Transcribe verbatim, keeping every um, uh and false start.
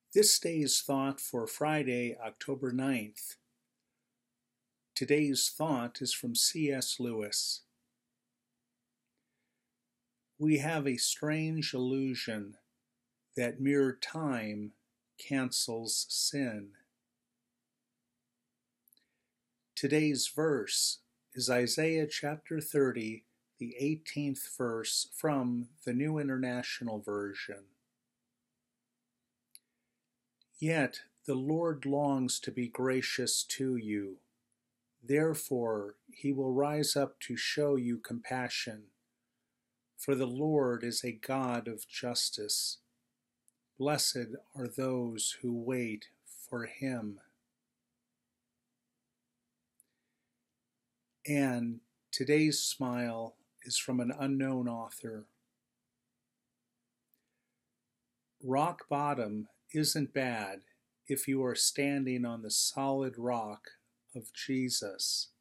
This day's thought for Friday, October ninth. Today's thought is from C S Lewis. We have a strange illusion that mere time cancels sin. Today's verse is Isaiah chapter thirty, the eighteenth verse from the New International Version. Yet the Lord longs to be gracious to you. Therefore he will rise up to show you compassion. For the Lord is a God of justice. Blessed are those who wait for him. And today's smile is from an unknown author. Rock bottom isn't bad if you are standing on the solid rock of Jesus.